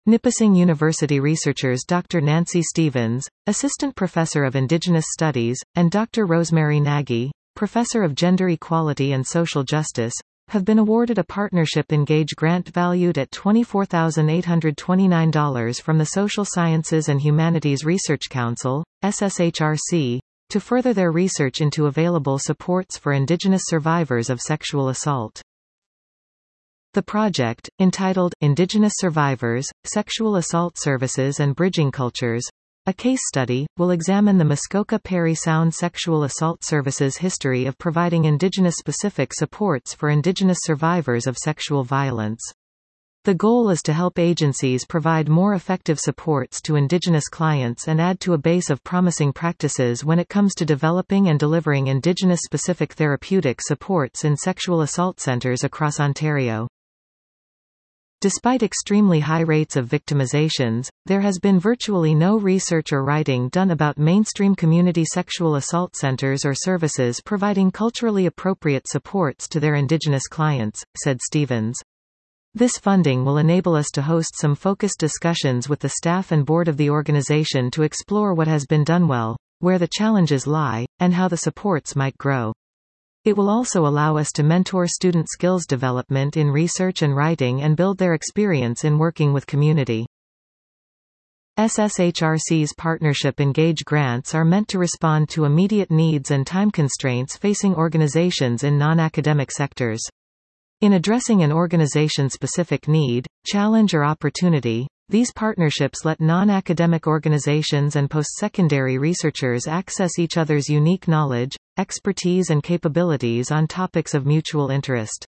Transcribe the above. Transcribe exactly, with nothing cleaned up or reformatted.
Nipissing University researchers Doctor Nancy Stevens, Assistant Professor of Indigenous Studies, and Doctor Rosemary Nagy, Professor of Gender Equality and Social Justice, have been awarded a Partnership Engage grant valued at twenty-four thousand eight hundred twenty-nine dollars from the Social Sciences and Humanities Research Council, S S H R C, to further their research into available supports for Indigenous survivors of sexual assault. The project, entitled Indigenous Survivors, Sexual Assault Services and Bridging Cultures, a case study, will examine the Muskoka Parry Sound Sexual Assault Services history of providing Indigenous-specific supports for Indigenous survivors of sexual violence. The goal is to help agencies provide more effective supports to Indigenous clients and add to a base of promising practices when it comes to developing and delivering Indigenous-specific therapeutic supports in sexual assault centres across Ontario. Despite extremely high rates of victimizations, there has been virtually no research or writing done about mainstream community sexual assault centers or services providing culturally appropriate supports to their Indigenous clients, said Stevens. This funding will enable us to host some focused discussions with the staff and board of the organization to explore what has been done well, where the challenges lie, and how the supports might grow. It will also allow us to mentor student skills development in research and writing and build their experience in working with community. S S H R C's Partnership Engage grants are meant to respond to immediate needs and time constraints facing organizations in non-academic sectors. In addressing an organization-specific need, challenge or opportunity, these partnerships let non-academic organizations and post-secondary researchers access each other's unique knowledge, expertise and capabilities on topics of mutual interest.